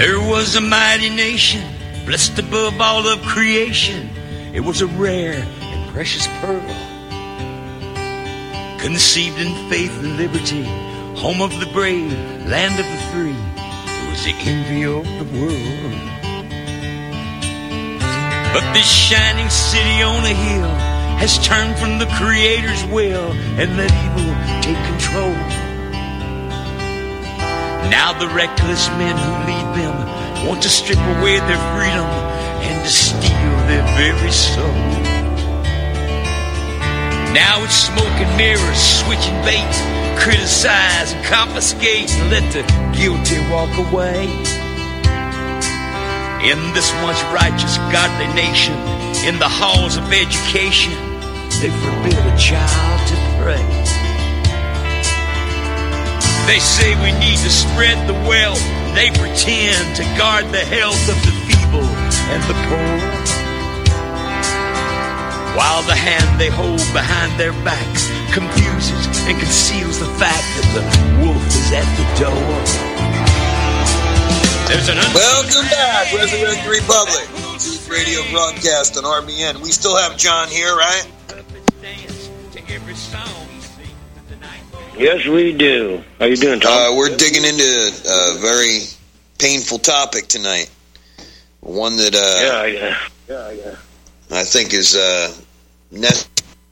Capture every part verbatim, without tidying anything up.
There was a mighty nation, blessed above all of creation. It was a rare and precious pearl, conceived in faith and liberty, home of the brave, land of the free. It was the envy of the world. But this shining city on a hill has turned from the Creator's will and let evil take control. Now the reckless men who lead them want to strip away their freedom and to steal their very soul. Now it's smoke and mirrors, switching bait, criticize and confiscate and let the guilty walk away. In this once righteous, godly nation, in the halls of education, they forbid a child to pray. They say we need to spread the wealth. They pretend to guard the health of the feeble and the poor, while the hand they hold behind their backs confuses and conceals the fact that the wolf is at the door. There's an Welcome back, Resurrect the Republic, Truth Radio broadcast on R B N. We still have John here, right? Yes, we do. How you doing, Tom? Uh, we're digging into a very painful topic tonight. One that uh, yeah, yeah, yeah, yeah. I think is uh, necessary.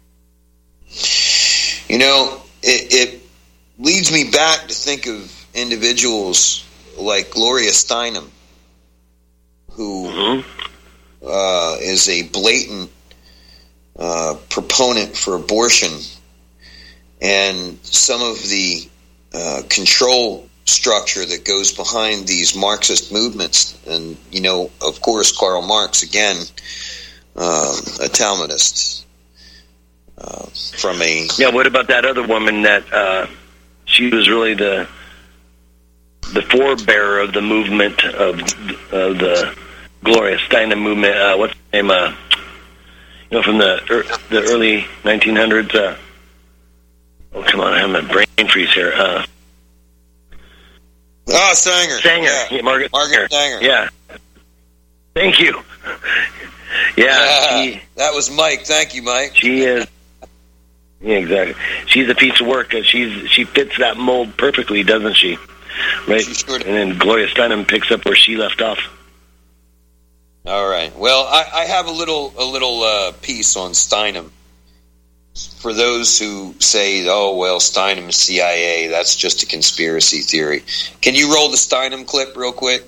You know, it, it leads me back to think of individuals like Gloria Steinem, who mm-hmm. uh, is a blatant uh, proponent for abortion, and some of the uh, control structure that goes behind these Marxist movements. And, you know, of course, Karl Marx, again, um, a Talmudist. Uh, from a... Yeah, what about that other woman that uh, she was really the the forebearer of the movement of uh, the Gloria Steinem movement? Uh, what's her name? Uh, you know, from the er, the early nineteen hundreds. Uh, oh, come on, I have my brain freeze here. Uh, oh, Sanger. Sanger. Yeah. Yeah, Margaret, Margaret Sanger. Sanger. Yeah. Thank you. yeah, yeah she, that was Mike. Thank you, Mike. She is. Yeah, exactly. She's a piece of work. She's she fits that mold perfectly, doesn't she? Right. She sure and then Gloria Steinem picks up where she left off. All right. Well, I, I have a little a little uh, piece on Steinem. For those who say, "Oh, well, Steinem's C I A, that's just a conspiracy theory." Can you roll the Steinem clip real quick?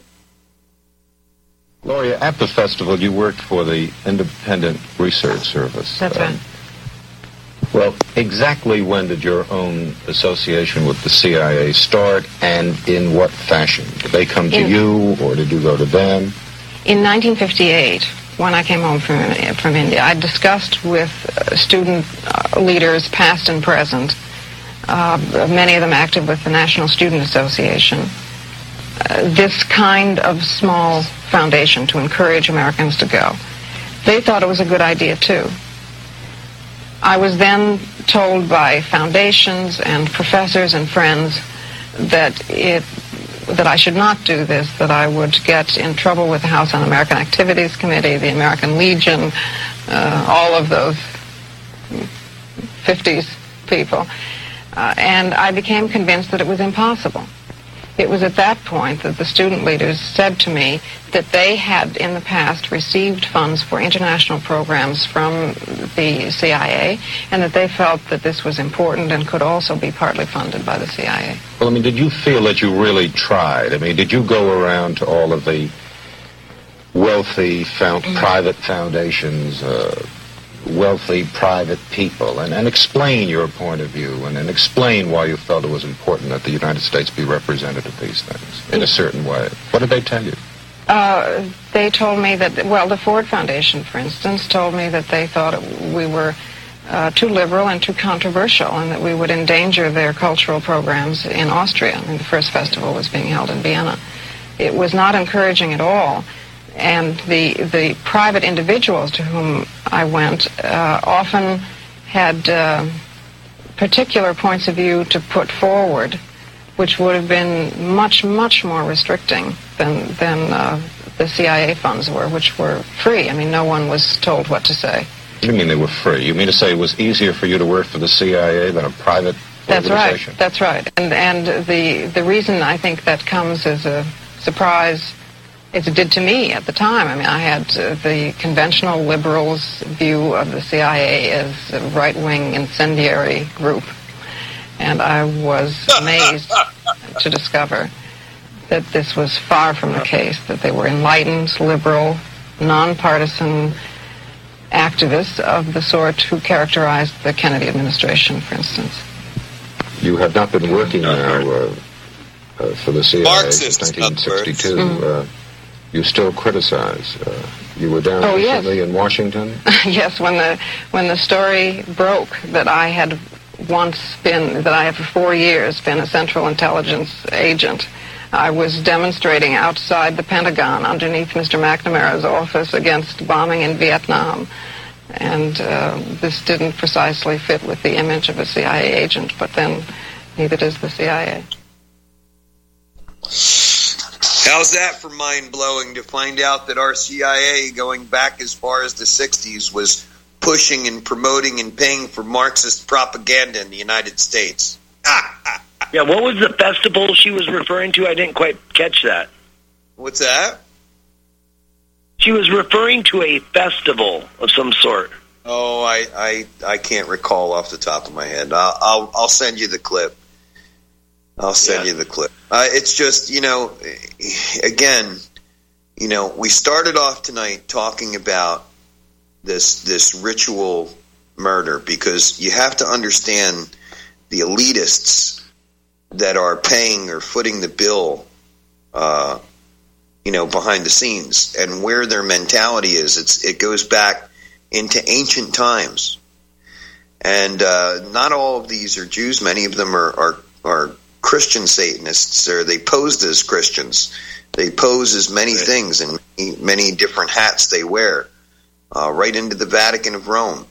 Gloria, at the festival, you worked for the Independent Research Service. That's right. Um, well, exactly when did your own association with the C I A start, and in what fashion? Did they come to in, you, or did you go to them? In nineteen fifty-eight, when I came home from from India, I discussed with uh, student uh, leaders, past and present, uh, many of them active with the National Student Association, uh, this kind of small foundation to encourage Americans to go. They thought it was a good idea, too. I was then told by foundations and professors and friends that it that I should not do this, that I would get in trouble with the House Un-American Activities Committee, the American Legion, uh, all of those fifties people. Uh, and I became convinced that it was impossible. It was at that point that the student leaders said to me that they had in the past received funds for international programs from the C I A, and that they felt that this was important and could also be partly funded by the C I A. Well, I mean, did you feel that you really tried? I mean, did you go around to all of the wealthy found, mm-hmm. private foundations, uh, wealthy private people, and, and explain your point of view, and, and explain why you felt it was important that the United States be represented at these things in a certain way? What did they tell you? Uh, they told me that, well, the Ford Foundation, for instance, told me that they thought it, we were uh, too liberal and too controversial, and that we would endanger their cultural programs in Austria. I mean, the first festival was being held in Vienna. It was not encouraging at all. And the the private individuals to whom I went uh, often had uh, particular points of view to put forward which would have been much, much more restricting than than uh, the C I A funds were, which were free. I mean, no one was told what to say. What do you mean they were free? You mean to say it was easier for you to work for the C I A than a private That's organization? right. That's right. And and the the reason I think that comes as a surprise, as it did to me at the time. I mean, I had uh, the conventional liberals' view of the C I A as a right-wing incendiary group, and I was amazed to discover that this was far from the case, that they were enlightened, liberal, nonpartisan activists of the sort who characterized the Kennedy administration, for instance. You have not been working now uh, uh, for the C I A Marxist, since nineteen sixty-two. Mm-hmm. Uh, you still criticize. Uh, you were down oh, recently yes. in Washington? Yes, when the when the story broke that I had once been, that I have for four years been a Central Intelligence agent, I was demonstrating outside the Pentagon underneath Mister McNamara's office against bombing in Vietnam. And uh, this didn't precisely fit with the image of a C I A agent, but then neither does the C I A. How's that for mind-blowing to find out that our C I A, going back as far as the sixties, was pushing and promoting and paying for Marxist propaganda in the United States? Ah, ah, ah. Yeah, what was the festival she was referring to? I didn't quite catch that. What's that? She was referring to a festival of some sort. Oh, I, I, I can't recall off the top of my head. I'll I'll, I'll send you the clip. I'll send Yeah. you the clip. Uh, it's just, you know, again, you know, we started off tonight talking about this this ritual murder because you have to understand the elitists that are paying or footing the bill, uh, you know, behind the scenes, and where their mentality is. It's it goes back into ancient times, and uh, not all of these are Jews. Many of them are are, are Christian Satanists, or they posed as Christians. They pose as many right. things and many, many different hats they wear, uh, right into the Vatican of Rome.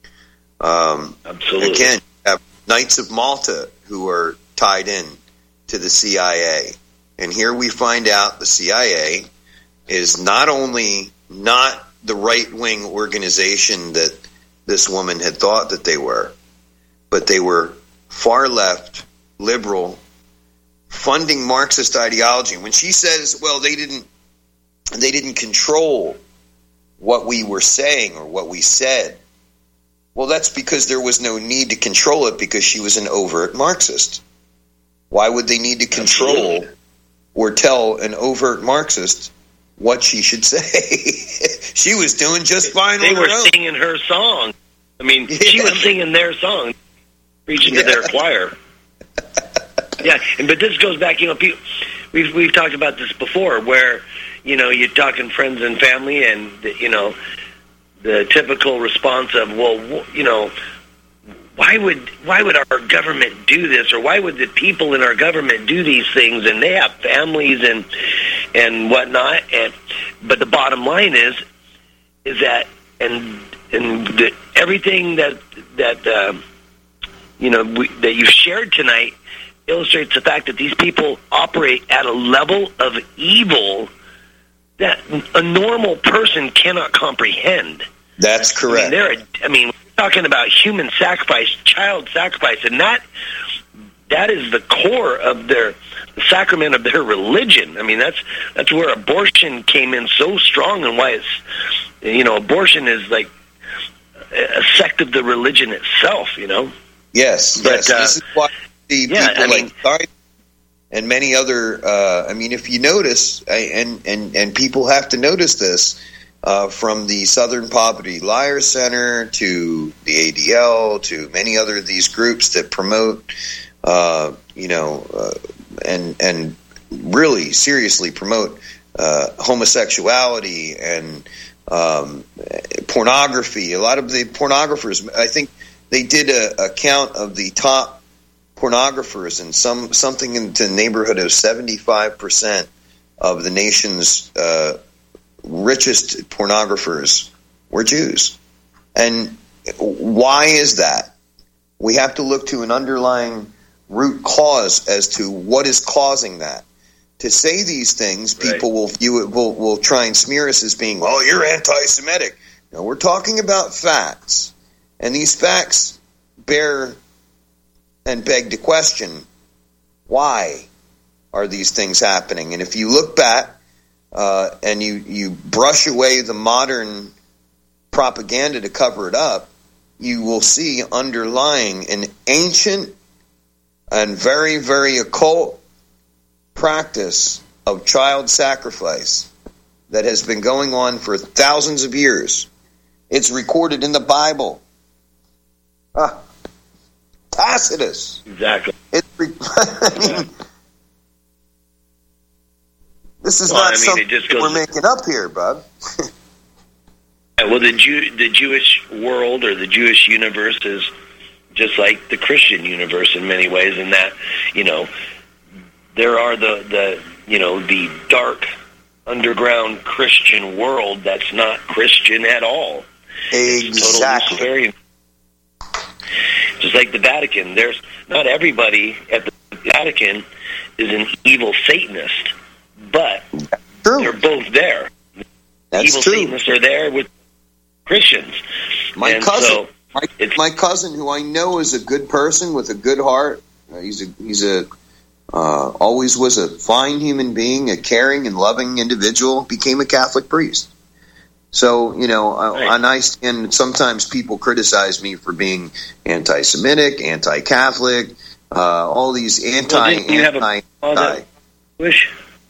Um, Absolutely. Again, you have Knights of Malta who are tied in to the C I A. And here we find out the C I A is not only not the right-wing organization that this woman had thought that they were, but they were far-left, liberal, funding Marxist ideology. When she says, well, they didn't they didn't control what we were saying or what we said, well, that's because there was no need to control it because she was an overt Marxist. Why would they need to control Absolutely. or tell an overt Marxist what she should say? She was doing just fine they on her were own. singing her song. I mean, Yeah. she was singing their song, preaching Yeah. to their choir. Yeah, and, but this goes back, you know, people, we've we've talked about this before, where, you know, you're talking friends and family, and, the, you know, the typical response of, well, wh- you know, why would why would our government do this, or why would the people in our government do these things, and they have families and and whatnot, and but the bottom line is is that and and the, everything that that uh, you know we, that you've shared tonight illustrates the fact that these people operate at a level of evil that a normal person cannot comprehend. That's correct. I mean, they're a, I mean, we're talking about human sacrifice, child sacrifice, and that that is the core of their the sacrament of their religion. I mean, that's that's where abortion came in so strong, and why it's, you know, abortion is like a sect of the religion itself. You know. Yes, But, yes. uh, This is why the yeah, people I mean- like Biden and many other. Uh, I mean, if you notice, I- and and and people have to notice this, uh, from the Southern Poverty Liars Center to the A D L to many other of these groups that promote, uh, you know, uh, and and really seriously promote uh, homosexuality and um, pornography. A lot of the pornographers, I think. They did a, a count of the top pornographers, and some something in the neighborhood of seventy-five percent of the nation's uh, richest pornographers were Jews. And why is that? We have to look to an underlying root cause as to what is causing that. To say these things, people right. will view it, will, will try and smear us as being, well, you're anti-Semitic. No, we're talking about facts. And these facts bear and beg to question, why are these things happening? And if you look back uh, and you, you brush away the modern propaganda to cover it up, you will see underlying an ancient and very, very occult practice of child sacrifice that has been going on for thousands of years. It's recorded in the Bible. Ah, Tacitus. Exactly. It's re- I mean, this is well, not I mean, something it just goes we're making up here, bud. Well, the Jew, the Jewish world or the Jewish universe is just like the Christian universe in many ways, in that, you know, there are the, the you know, the dark underground Christian world that's not Christian at all. Exactly. Totally just like the Vatican. There's not everybody at the Vatican is an evil Satanist, but true. They're both there. That's evil true. Satanists are there with Christians. My and cousin, so my, my cousin, who I know is a good person with a good heart. Uh, he's a he's a uh, always was a fine human being, a caring and loving individual. Became a Catholic priest. So you know, right. and I and sometimes people criticize me for being anti-Semitic, anti-Catholic, uh, all these anti well, you anti. Have a, anti Jewish?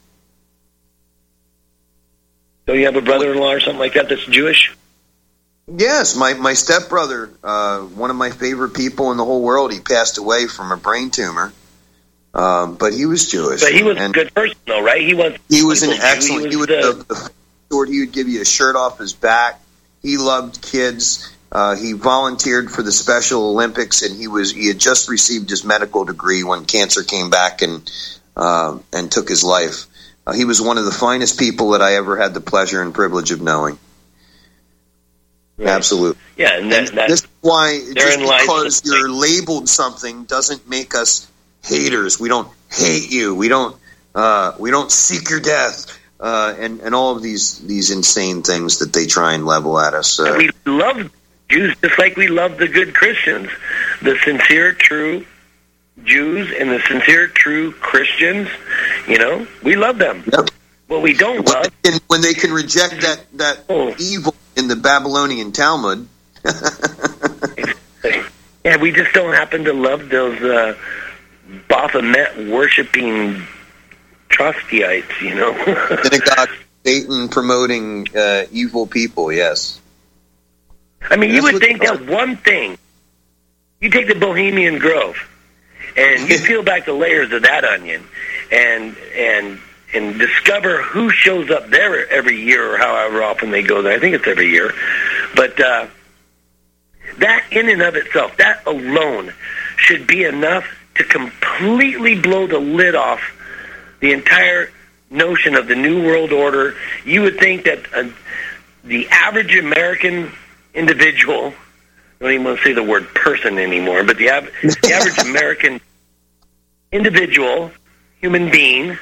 Don't you have a brother-in-law or something like that that's Jewish? Yes, my, my stepbrother, uh, one of my favorite people in the whole world, he passed away from a brain tumor, um, but he was Jewish. But he was and a good person, though, right? He was. He was an excellent. He, was he would the, the, the sort. He would give you a shirt off his back. He loved kids. Uh, he volunteered for the Special Olympics, and he was he had just received his medical degree when cancer came back and uh, and took his life. Uh, he was one of the finest people that I ever had the pleasure and privilege of knowing. Right. Absolutely. Yeah, and, that, and this is why just because the you're labeled something doesn't make us haters. We don't hate you. We don't. Uh, we don't seek your death. Uh, and and all of these these insane things that they try and level at us. Uh, we love Jews just like we love the good Christians, the sincere, true Jews, and the sincere, true Christians. You know, we love them. Yep. What we don't when love they can, when they can reject that that oh. evil in the Babylonian Talmud. Yeah, we just don't happen to love those uh, Baphomet worshiping Trotskyites, you know. Synagogue, Satan promoting uh, evil people. Yes. I mean, you would think that one thing. You take the Bohemian Grove, and you peel back the layers of that onion, and and. and discover who shows up there every year or however often they go there. I think it's every year. But uh, that in and of itself, that alone should be enough to completely blow the lid off the entire notion of the New World Order. You would think that uh, the average American individual, I don't even want to say the word person anymore, but the, av- the average American individual, human being,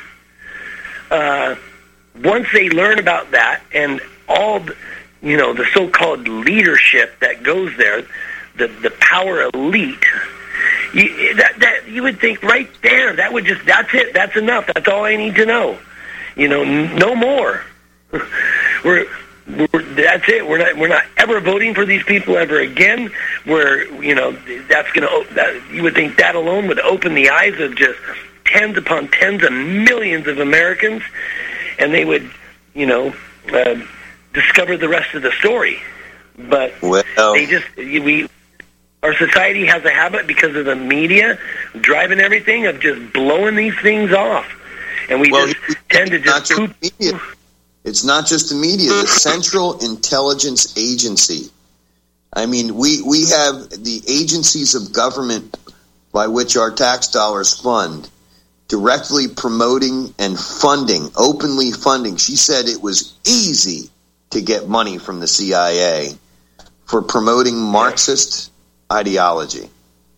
Uh, once they learn about that and all, the, you know, the so-called leadership that goes there, the the power elite, you, that that you would think right there that would just that's it, that's enough, that's all I need to know, you know, n- no more. we're, we're that's it. We're not we're not ever voting for these people ever again. We're you know that's gonna that, you would think that alone would open the eyes of just tens upon tens of millions of Americans, and they would, you know, uh, discover the rest of the story. But well, they just, we, our society has a habit because of the media driving everything of just blowing these things off, and we well, just tend to just not poop. Just media. It's not just the media; the Central Intelligence Agency. I mean, we we have the agencies of government by which our tax dollars fund, directly promoting and funding, openly funding. She said it was easy to get money from the C I A for promoting Marxist ideology.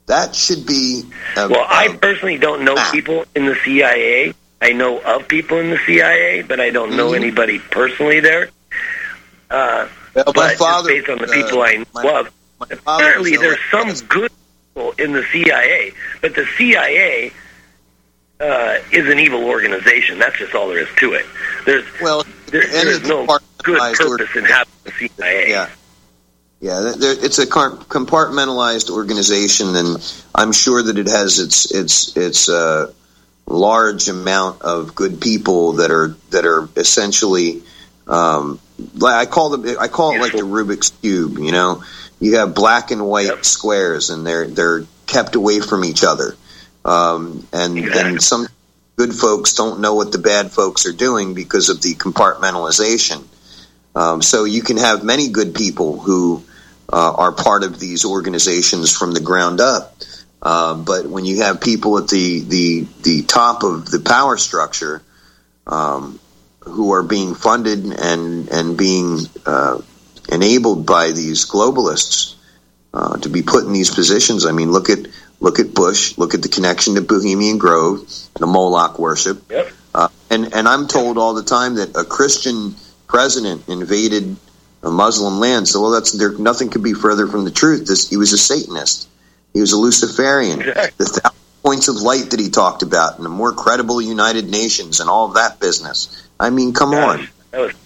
That should be... A, well, I a, personally don't know ah. people in the C I A. I know of people in the C I A, but I don't know mm-hmm. anybody personally there. Uh, well, but father, just based on the people uh, I know my, of, my apparently there's some good people in the C I A, but the C I A uh, is an evil organization. That's just all there is to it. There's well, there, there's no good purpose in having the C I A. Yeah. Yeah, it's a compartmentalized organization, and I'm sure that it has its its its uh, large amount of good people that are that are essentially. Um, I call them. I call it like the Rubik's Cube. You know, you have black and white yep. squares, and they're they're kept away from each other. Um, and exactly. and some good folks don't know what the bad folks are doing because of the compartmentalization. Um, so you can have many good people who uh, are part of these organizations from the ground up. Uh, but when you have people at the, the, the top of the power structure um, who are being funded and, and being uh, enabled by these globalists uh, to be put in these positions, I mean, look at look at Bush, look at the connection to Bohemian Grove, the Moloch worship. Yep. Uh, and, and I'm told all the time that a Christian president invaded a Muslim land. So, well, that's there. Nothing could be further from the truth. This, he was a Satanist. He was a Luciferian. The thousand points of light that he talked about, and the more credible United Nations, and all of that business. I mean, come yeah, on. That was,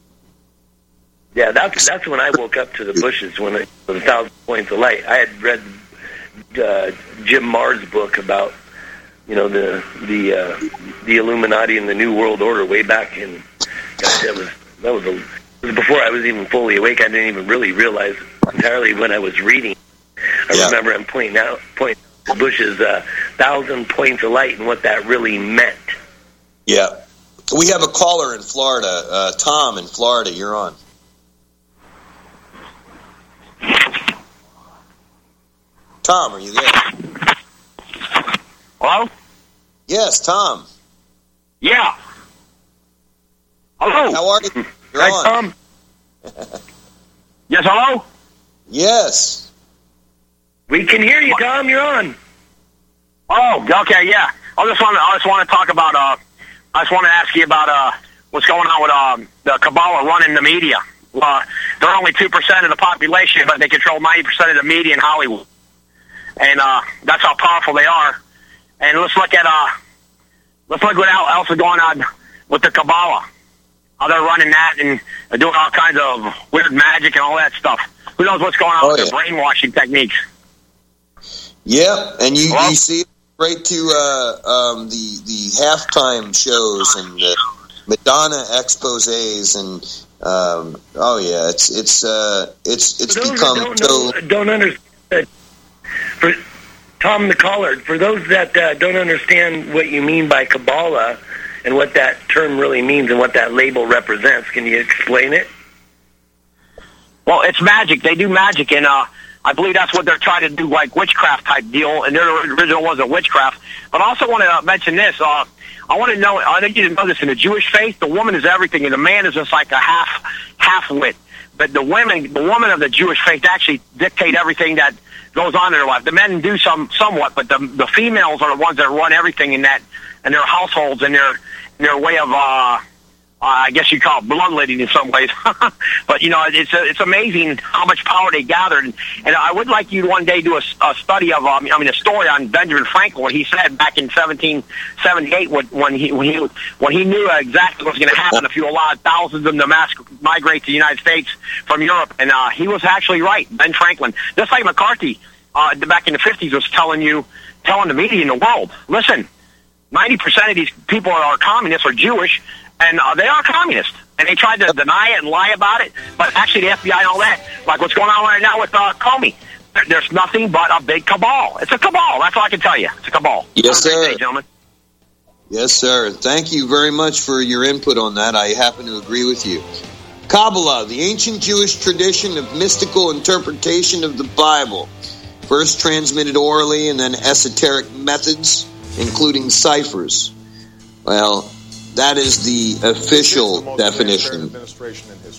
yeah, that's that's when I woke up to the Bushes when it was a thousand points of light. I had read uh, Jim Marr's book about you know the the uh, the Illuminati and the New World Order way back in. Gosh, that was. That was, a, it was before I was even fully awake. I didn't even really realize entirely when I was reading. I yeah. remember him pointing out pointing out Bush's uh, thousand points of light and what that really meant. Yeah. We have a caller in Florida. Uh, Tom in Florida, you're on. Tom, are you there? Hello? Yes, Tom. Yeah. Hello. How are you? You're Hi, on. Tom. Yes, hello? Yes. We can hear you, Tom. You're on. Oh, okay, yeah. I just want to. I just want to talk about. Uh, I just want to ask you about uh, what's going on with um, the Kabbalah running the media. Uh, they're only two percent of the population, but they control ninety percent of the media in Hollywood, and uh, that's how powerful they are. And let's look at uh, let's look what else is going on with the Kabbalah. How they're running that and doing all kinds of weird magic and all that stuff. Who knows what's going on oh, with yeah. their brainwashing techniques? Yeah, and you, you see it right to uh, um, the the halftime shows and the Madonna exposés and um, oh yeah, it's it's uh, it's it's become don't so. Know, don't understand. For Tom the caller, for those that uh, don't understand what you mean by Kabbalah and what that term really means and what that label represents, can you explain it? Well, it's magic. They do magic, and uh, I believe that's what they're trying to do, like witchcraft type deal, and their original wasn't witchcraft. But I also want to mention this. Uh, I want to know, I think you didn't know this, in the Jewish faith, the woman is everything, and the man is just like a half, half-wit. But the women, the women of the Jewish faith actually dictate everything that goes on in their life. The men do some, somewhat, but the the females are the ones that run everything in that, in their households, and their their way of, uh, uh, I guess you call it bloodletting in some ways. But, you know, it's a, it's amazing how much power they gathered. And, and I would like you to one day do a, a study of, um, I mean, a story on Benjamin Franklin, what he said back in seventeen seventy-eight when, when he when he when he knew exactly what was going to happen if you allowed thousands of them to mass migrate to the United States from Europe. And uh, he was actually right, Ben Franklin. Just like McCarthy uh, back in the fifties was telling you, telling the media in the world, listen, ninety percent of these people are communists or Jewish, and uh, they are communists. And they tried to deny it and lie about it, but actually the F B I and all that, like what's going on right now with uh, Comey, there, there's nothing but a big cabal. It's a cabal. That's all I can tell you. It's a cabal. Yes, sir. Day, gentlemen. Yes, sir. Thank you very much for your input on that. I happen to agree with you. Kabbalah, the ancient Jewish tradition of mystical interpretation of the Bible, first transmitted orally and then esoteric methods, including ciphers. Well, that is the official the definition. Administration in history.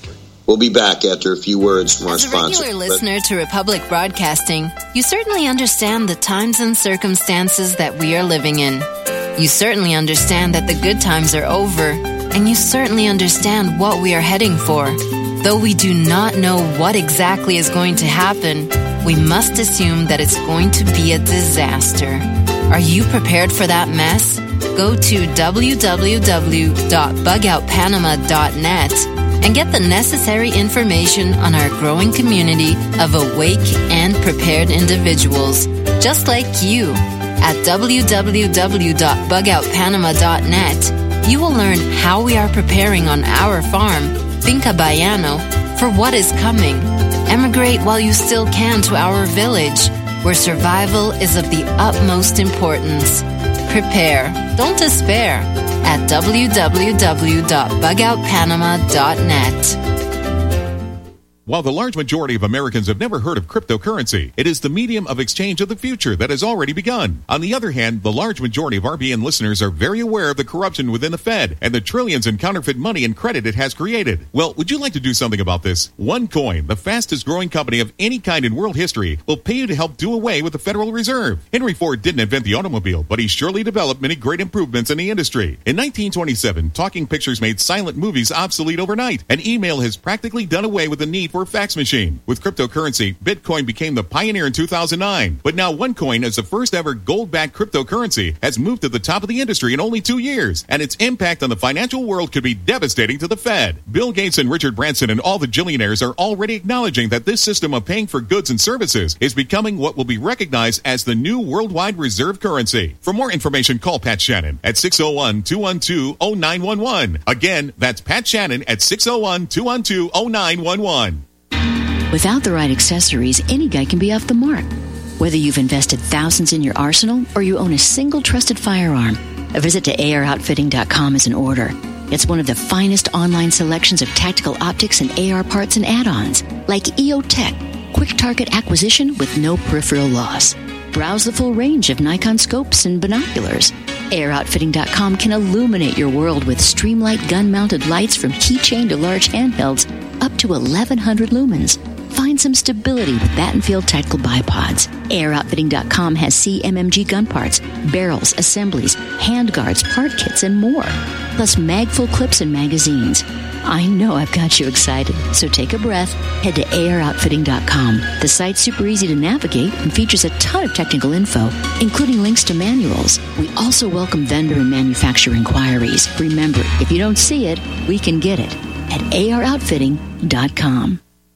We'll be back after a few words from our As a sponsor. regular listener to Republic Broadcasting, you certainly understand the times and circumstances that we are living in. You certainly understand that the good times are over, and you certainly understand what we are heading for. Though we do not know what exactly is going to happen, we must assume that it's going to be a disaster. Are you prepared for that mess? Go to w w w dot bug out panama dot net and get the necessary information on our growing community of awake and prepared individuals, just like you. At w w w dot bug out panama dot net, you will learn how we are preparing on our farm, Finca Bayano, for what is coming. Emigrate while you still can to our village, where survival is of the utmost importance. Prepare, don't despair, at w w w dot bug out panama dot net. While the large majority of Americans have never heard of cryptocurrency, it is the medium of exchange of the future that has already begun. On the other hand, the large majority of R B N listeners are very aware of the corruption within the Fed and the trillions in counterfeit money and credit it has created. Well, would you like to do something about this? OneCoin, the fastest growing company of any kind in world history, will pay you to help do away with the Federal Reserve. Henry Ford didn't invent the automobile, but he surely developed many great improvements in the industry. In nineteen twenty-seven, talking pictures made silent movies obsolete overnight, and email has practically done away with the need for a fax machine. With cryptocurrency, Bitcoin became the pioneer in two thousand nine. But now OneCoin, as the first ever gold-backed cryptocurrency, has moved to the top of the industry in only two years, and its impact on the financial world could be devastating to the Fed. Bill Gates and Richard Branson and all the billionaires are already acknowledging that this system of paying for goods and services is becoming what will be recognized as the new worldwide reserve currency. For more information, call Pat Shannon at six oh one, two one two, oh nine one one. Again, that's Pat Shannon at six oh one, two one two, oh nine one one. Without the right accessories, any guy can be off the mark. Whether you've invested thousands in your arsenal or you own a single trusted firearm, a visit to A R outfitting dot com is in order. It's one of the finest online selections of tactical optics and A R parts and add-ons, like E O Tech, quick target acquisition with no peripheral loss. Browse the full range of Nikon scopes and binoculars. A R outfitting dot com can illuminate your world with Streamlight gun-mounted lights from keychain to large handhelds up to eleven hundred lumens. Find some stability with Battenfield Tactical Bipods. A R outfitting dot com has C M M G gun parts, barrels, assemblies, handguards, part kits, and more. Plus mag-full clips and magazines. I know I've got you excited, so take a breath. Head to A R outfitting dot com. The site's super easy to navigate and features a ton of technical info, including links to manuals. We also welcome vendor and manufacturer inquiries. Remember, if you don't see it, we can get it at A R outfitting dot com.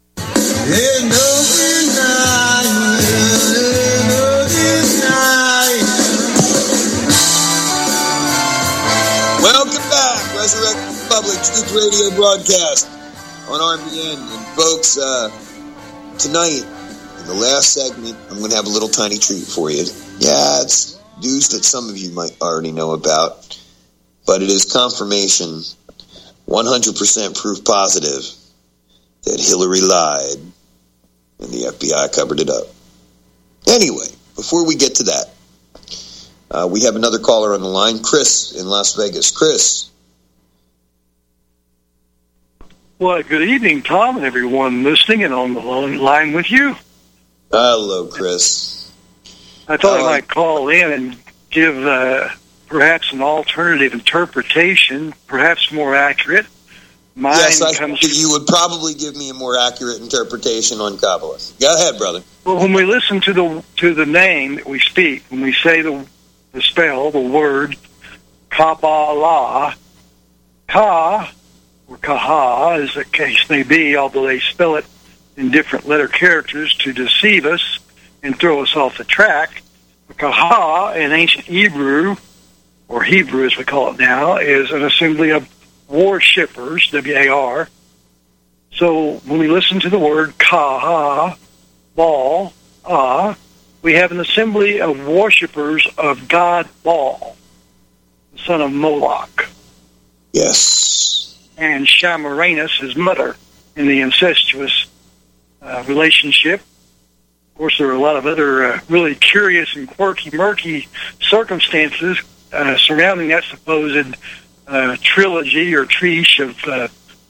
Welcome back, Resurrect Republic Truth Radio broadcast on R B N. And folks, uh, tonight, in the last segment, I'm going to have a little tiny treat for you. Yeah, it's news that some of you might already know about, but it is confirmation, one hundred percent proof positive, that Hillary lied, and the F B I covered it up. Anyway, before we get to that, uh, we have another caller on the line, Chris in Las Vegas. Chris. Well, good evening, Tom, and everyone listening and on the line with you. Hello, Chris. I thought uh, I might call in and give uh, perhaps an alternative interpretation, perhaps more accurate. Mine yes, I comes think you would probably give me a more accurate interpretation on Kabbalah. Go ahead, brother. Well, when we listen to the to the name that we speak, when we say the the spell, the word Kabbalah, Ka, or Kaha, as the case may be, although they spell it in different letter characters to deceive us and throw us off the track. Kaha, in ancient Hebrew, or Hebrew as we call it now, is an assembly of worshippers, W A R. So when we listen to the word Kaha, Baal, Ah, we have an assembly of worshippers of God Baal, the son of Moloch. Yes. And Shamaranus, his mother, in the incestuous uh, relationship. Of course, there are a lot of other uh, really curious and quirky, murky circumstances uh, surrounding that supposed uh, trilogy or trish of uh,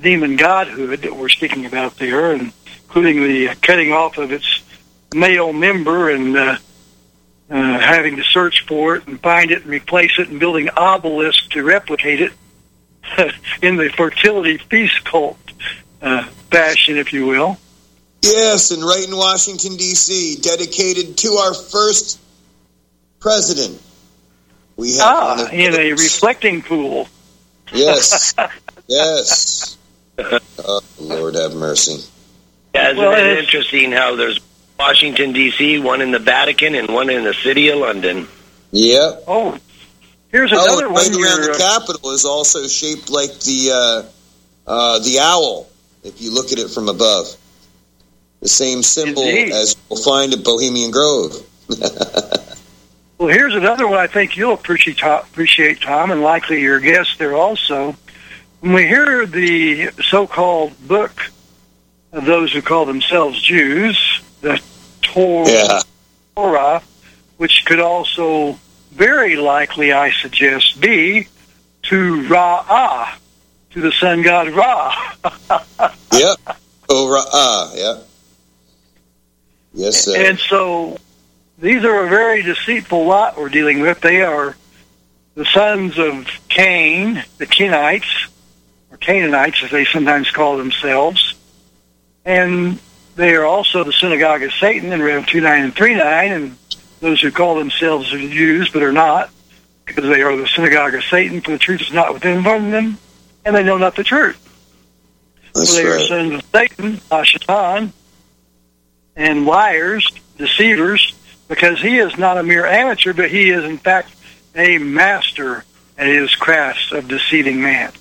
demon godhood that we're speaking about there, and including the cutting off of its male member and uh, uh, having to search for it and find it and replace it and building obelisks to replicate it in the fertility feast cult uh, fashion, if you will. Yes, and right in Washington, D C, dedicated to our first president. We have ah, in a reflecting pool. Yes, yes. Oh, Lord have mercy. Yeah, isn't Well, it it's- interesting how there's Washington, D C, one in the Vatican, and one in the city of London? Yep. Oh, here's Oh, another and one. right around You're, the uh, Capitol is also shaped like the uh, uh, the owl, if you look at it from above. The same symbol Indeed. as you'll find at Bohemian Grove. Well, here's another one I think you'll appreciate, appreciate, Tom, and likely your guest there also. When we hear the so-called book of those who call themselves Jews, the Torah, Yeah. Torah, which could also very likely, I suggest, be to Ra-ah, to the sun god Ra. Yep. Oh, ah, yeah. Yes, sir. And so these are a very deceitful lot we're dealing with. They are the sons of Cain, the Kenites, or Canaanites, as they sometimes call themselves. And they are also the synagogue of Satan in Rev two nine and three nine, and those who call themselves Jews but are not, because they are the synagogue of Satan, for the truth is not within them, and they know not the truth. That's So they are right. sons of Satan, Ashatan, and liars, deceivers, because he is not a mere amateur, but he is, in fact, a master at his crafts of deceiving man.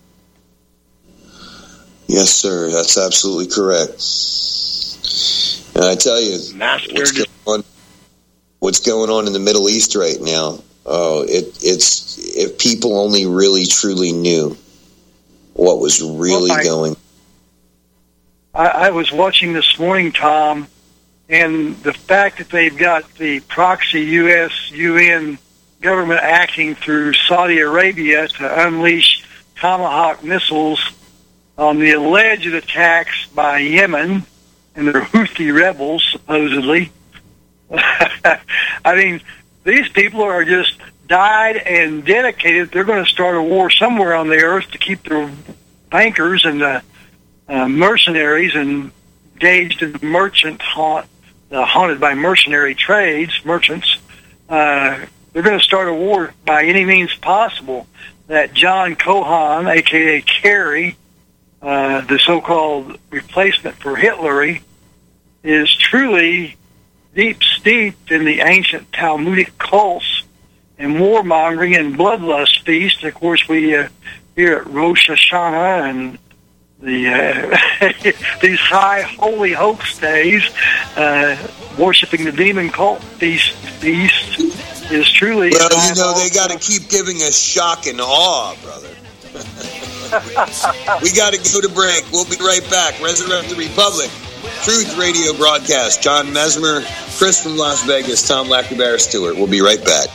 Yes, sir. That's absolutely correct. And I tell you, Master what's going on, what's going on in the Middle East right now? Oh, it, it's if people only really truly knew what was really Well, I- going. I, I was watching this morning, Tom, and the fact that they've got the proxy U S U N government acting through Saudi Arabia to unleash Tomahawk missiles on the alleged attacks by Yemen and their Houthi rebels, supposedly. I mean, these people are just died and dedicated. They're going to start a war somewhere on the earth to keep their bankers and the uh, mercenaries engaged in merchant haunt, uh, haunted by mercenary trades, merchants. Uh, they're going to start a war by any means possible. That John Cohen, a k a. Kerry, uh, the so-called replacement for Hitler, is truly deep steeped in the ancient Talmudic cults and warmongering and bloodlust feast. Of course, we uh, here at Rosh Hashanah and the uh, these high holy hoax days, uh, worshiping the demon cult feast, feast is truly. Well, you know, they got to keep giving us shock and awe, brother. We got to go to break. We'll be right back. Resurrect the Republic, Truth Radio broadcast. John Mesmer, Chris from Las Vegas, Tom Lackberry Stewart. We'll be right back.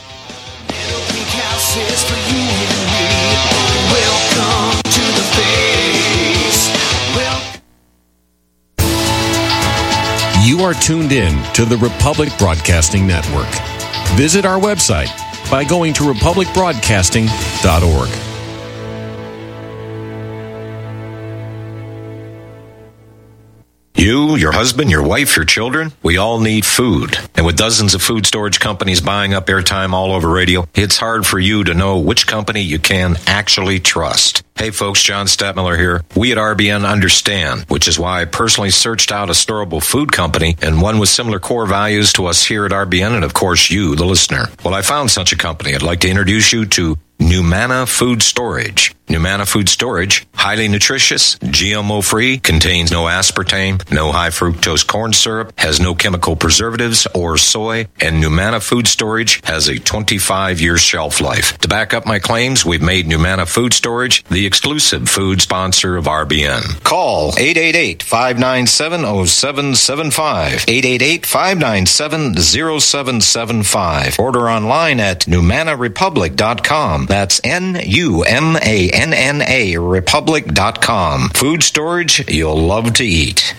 You are tuned in to the Republic Broadcasting Network. Visit our website by going to republic broadcasting dot org. You, your husband, your wife, your children, we all need food. And with dozens of food storage companies buying up airtime all over radio, it's hard for you to know which company you can actually trust. Hey folks, John Stadtmiller here. We at R B N understand, which is why I personally searched out a storable food company and one with similar core values to us here at R B N and of course you, the listener. Well, I found such a company. I'd like to introduce you to Numana Food Storage. Numana Food Storage, highly nutritious, G M O-free, contains no aspartame, no high fructose corn syrup, has no chemical preservatives or soy, and Numana Food Storage has a twenty-five year shelf life. To back up my claims, we've made Numana Food Storage the exclusive food sponsor of R B N. Call eight eight eight, five nine seven, zero seven seven five, eight eight eight, five nine seven, zero seven seven five. Order online at numana republic dot com. com. That's N U M A N N A, republic dot com. Food storage you'll love to eat.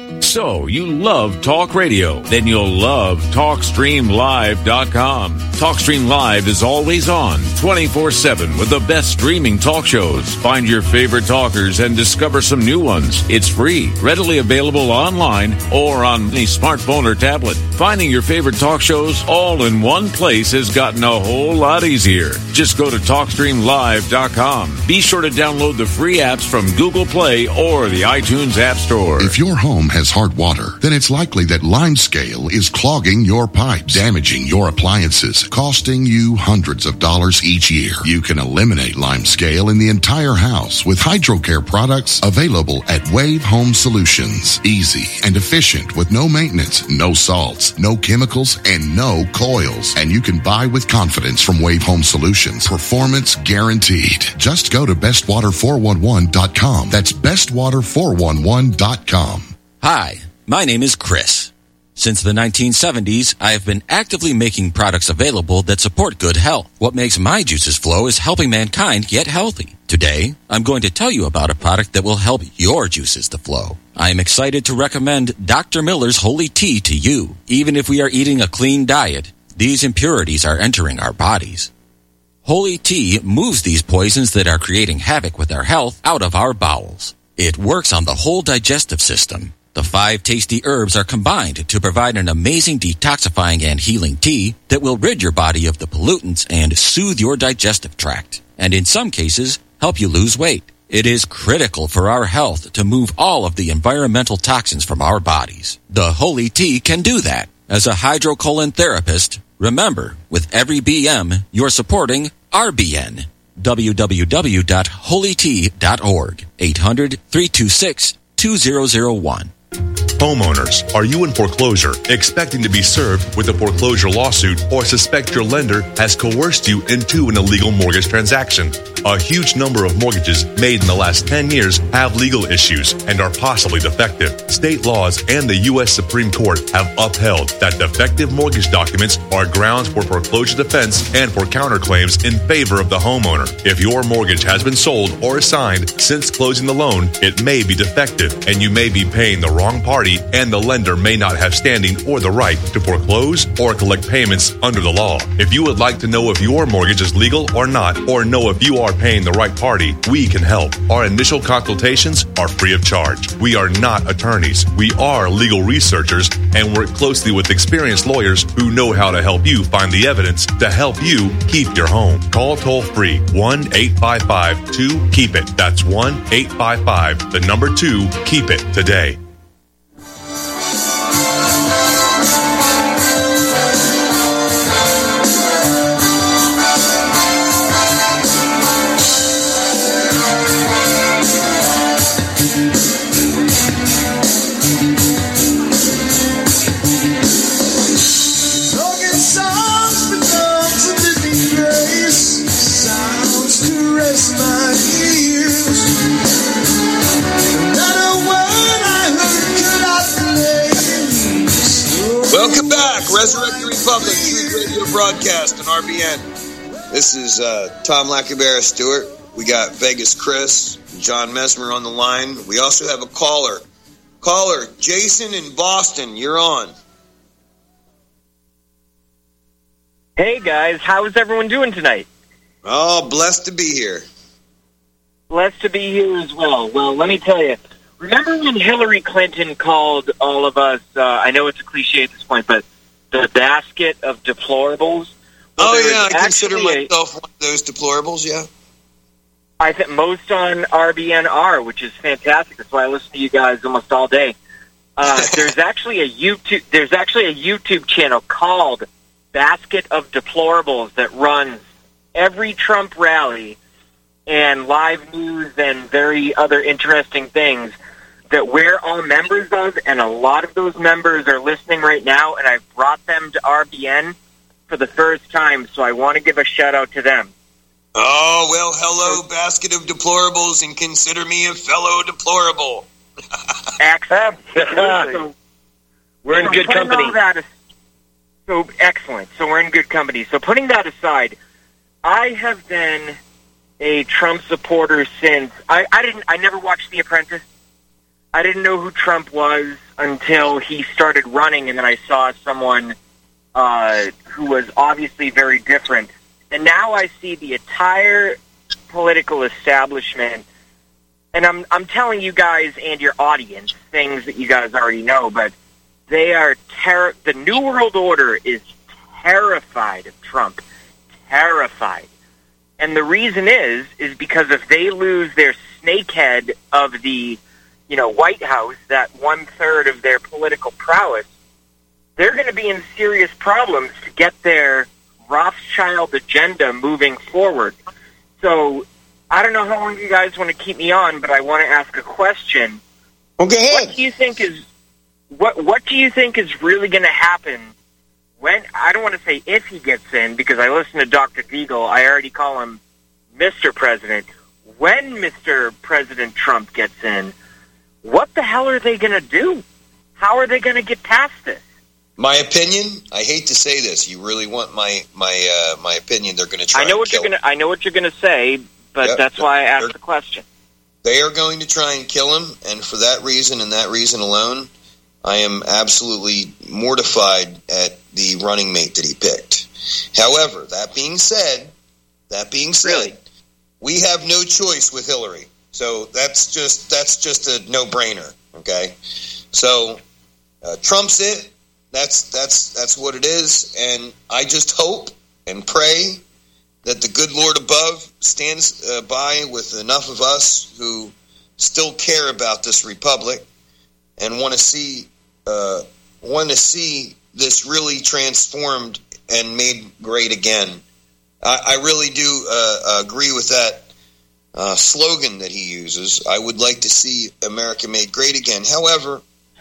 So, you love talk radio? Then you'll love talk stream live dot com. TalkStream Live is always on, twenty-four seven, with the best streaming talk shows. Find your favorite talkers and discover some new ones. It's free, readily available online or on any smartphone or tablet. Finding your favorite talk shows all in one place has gotten a whole lot easier. Just go to talk stream live dot com. Be sure to download the free apps from Google Play or the iTunes App Store. If your home has hard water, then it's likely that Limescale is clogging your pipes, damaging your appliances, costing you hundreds of dollars each year. You can eliminate Limescale in the entire house with HydroCare products available at Wave Home Solutions. Easy and efficient with no maintenance, no salts, no chemicals, and no coils. And you can buy with confidence from Wave Home Solutions. Performance guaranteed. Just go to best water four one one dot com. That's best water four one one dot com. Hi, my name is Chris. Since the nineteen seventies, I have been actively making products available that support good health. What makes my juices flow is helping mankind get healthy. Today, I'm going to tell you about a product that will help your juices to flow. I am excited to recommend Doctor Miller's Holy Tea to you. Even if we are eating a clean diet, these impurities are entering our bodies. Holy Tea moves these poisons that are creating havoc with our health out of our bowels. It works on the whole digestive system. The five tasty herbs are combined to provide an amazing detoxifying and healing tea that will rid your body of the pollutants and soothe your digestive tract, and in some cases, help you lose weight. It is critical for our health to move all of the environmental toxins from our bodies. The Holy Tea can do that. As a hydrocolon therapist, remember, with every B M, you're supporting R B N. w w w dot holy tea dot org. eight hundred, three two six, two zero zero one. Homeowners, are you in foreclosure, expecting to be served with a foreclosure lawsuit, or suspect your lender has coerced you into an illegal mortgage transaction? A huge number of mortgages made in the last ten years have legal issues and are possibly defective. State laws and the U S Supreme Court have upheld that defective mortgage documents are grounds for foreclosure defense and for counterclaims in favor of the homeowner. If your mortgage has been sold or assigned since closing the loan, it may be defective and you may be paying the wrong party, and the lender may not have standing or the right to foreclose or collect payments under the law. If you would like to know if your mortgage is legal or not, or know if you are paying the right party, we can help. Our initial consultations are free of charge. We are not attorneys. We are legal researchers and work closely with experienced lawyers who know how to help you find the evidence to help you keep your home. Call toll free one eight five five two keep it. That's one eight five five, the number two, keep it today. Welcome back, Resurrect the Republic, Truth Radio broadcast on R B N. This is uh, Tom Lackabera Stewart. We got Vegas Chris, John Mesmer on the line. We also have a caller. Caller, Jason in Boston, you're on. Hey guys, how is everyone doing tonight? Oh, blessed to be here. Blessed to be here as well. Well, let me tell you, remember when Hillary Clinton called all of us, uh, I know it's a cliche at this point, but the basket of deplorables? Well, oh, yeah, I consider a, myself one of those deplorables, yeah. I think most on R B N are, which is fantastic. That's why I listen to you guys almost all day. Uh, there's actually a YouTube. There's actually a YouTube channel called Basket of Deplorables that runs every Trump rally and live news and very other interesting things that we're all members of, and a lot of those members are listening right now, and I've brought them to R B N for the first time, so I want to give a shout-out to them. Oh, well, hello, Basket of Deplorables, and consider me a fellow deplorable. Excellent. We're in so good company. That, so, excellent. So we're in good company. So putting that aside, I have been a Trump supporter since I, I didn't. I never watched The Apprentice. I didn't know who Trump was until he started running, and then I saw someone uh, who was obviously very different. And now I see the entire political establishment, and I'm I'm telling you guys and your audience things that you guys already know, but they are ter- the New World Order is terrified of Trump, terrified. And the reason is is because if they lose their snakehead of the, you know, White House, that one third of their political prowess, they're going to be in serious problems to get their Rothschild agenda moving forward. So I don't know how long you guys want to keep me on, but I want to ask a question. Well, go ahead. What do you think is what What do you think is really going to happen when? I don't want to say if he gets in, because I listen to Doctor Deagle. I already call him Mister President. When Mister President Trump gets in, what the hell are they going to do? How are they going to get past this? My opinion. I hate to say this. You really want my my uh, my opinion? They're going to try. I know and what kill you're going to. I know what you're going to say, but Yep. that's why I asked the question. They are going to try and kill him, and for that reason and that reason alone, I am absolutely mortified at the running mate that he picked. However, that being said, that being said, Really? we have no choice with Hillary. So that's just that's just a no-brainer. Okay, so uh, Trump's it. That's that's that's what it is, and I just hope and pray that the good Lord above stands uh, by with enough of us who still care about this republic and want to see uh, want to see this really transformed and made great again. I, I really do uh, agree with that uh, slogan that he uses. I would like to see America made great again. However,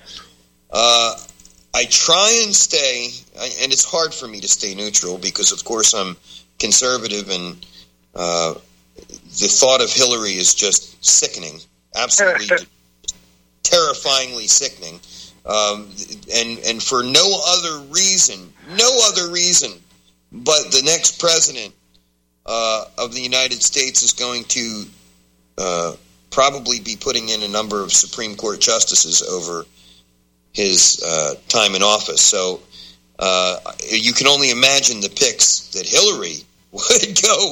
uh, I try and stay, and it's hard for me to stay neutral because, of course, I'm conservative, and uh, the thought of Hillary is just sickening, absolutely terrifyingly sickening, um, and and for no other reason, no other reason, but the next president uh, of the United States is going to uh, probably be putting in a number of Supreme Court justices over his uh, time in office. So uh, you can only imagine the picks that Hillary would go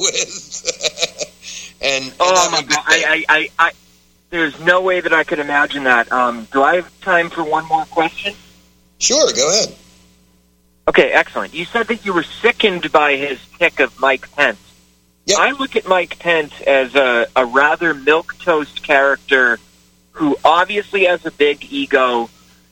with. and, and Oh that my would be God! I, I, I, I, there's no way that I could imagine that. Um, do I have time for one more question? Sure, go ahead. Okay, excellent. You said that you were sickened by his pick of Mike Pence. Yep. I look at Mike Pence as a, a rather milquetoast character who obviously has a big ego.